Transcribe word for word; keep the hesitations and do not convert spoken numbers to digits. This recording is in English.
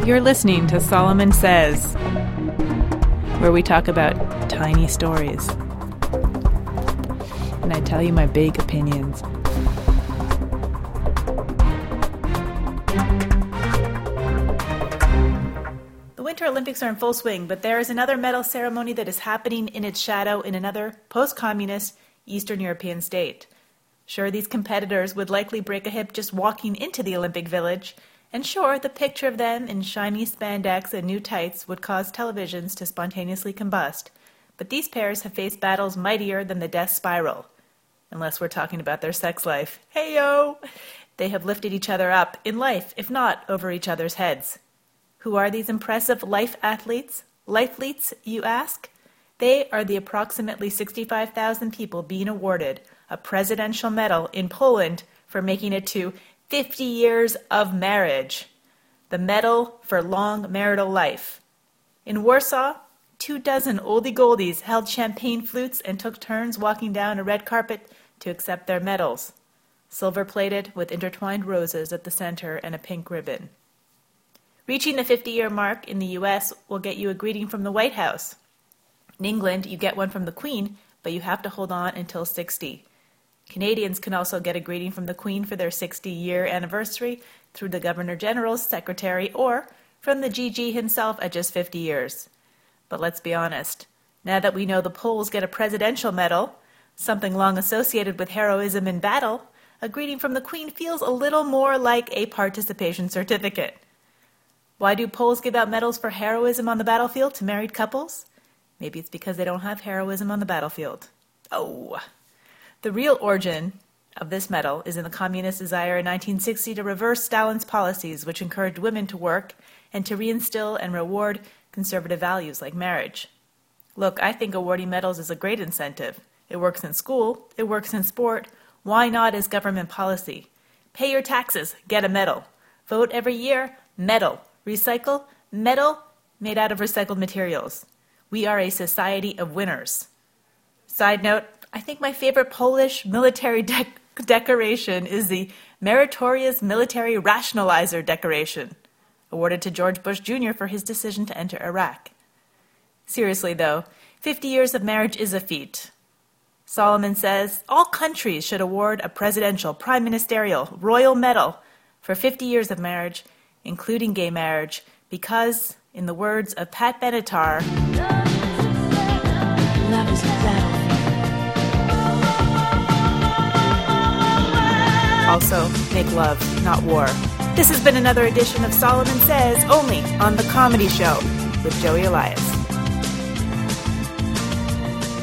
You're listening to Solomon Says, where we talk about tiny stories. And I tell you my big opinions. The Winter Olympics are in full swing, but there is another medal ceremony that is happening in its shadow in another post-communist Eastern European state. Sure, these competitors would likely break a hip just walking into the Olympic Village, and sure, the picture of them in shiny spandex and new tights would cause televisions to spontaneously combust. But these pairs have faced battles mightier than the death spiral. Unless we're talking about their sex life. Hey-yo! They have lifted each other up in life, if not over each other's heads. Who are these impressive life athletes? Lifeletes, you ask? They are the approximately sixty-five thousand people being awarded a presidential medal in Poland for making it to fifty years of marriage. The Medal for Long Marital Life. In Warsaw, two dozen oldie goldies held champagne flutes and took turns walking down a red carpet to accept their medals, silver-plated with intertwined roses at the center and a pink ribbon. Reaching the fifty-year mark in the U S will get you a greeting from the White House. In England, you get one from the Queen, but you have to hold on until sixty. Canadians can also get a greeting from the Queen for their sixty-year anniversary through the Governor-General's secretary or from the G G himself at just fifty years. But let's be honest, now that we know the Poles get a presidential medal, something long associated with heroism in battle, a greeting from the Queen feels a little more like a participation certificate. Why do Poles give out medals for heroism on the battlefield to married couples? Maybe it's because they don't have heroism on the battlefield. Oh... The real origin of this medal is in the communist desire in nineteen sixty to reverse Stalin's policies, which encouraged women to work and to reinstill and reward conservative values like marriage. Look, I think awarding medals is a great incentive. It works in school. It works in sport. Why not as government policy? Pay your taxes. Get a medal. Vote every year. Medal. Recycle. Medal made out of recycled materials. We are a society of winners. Side note, I think my favorite Polish military de- decoration is the Meritorious Military Rationalizer decoration, awarded to George Bush Junior for his decision to enter Iraq. Seriously, though, fifty years of marriage is a feat. Solomon says all countries should award a presidential, prime ministerial, royal medal for fifty years of marriage, including gay marriage, because, in the words of Pat Benatar, love is a battlefield. Also, make love, not war. This has been another edition of Solomon Says, only on The Comedy Show with Joey Elias.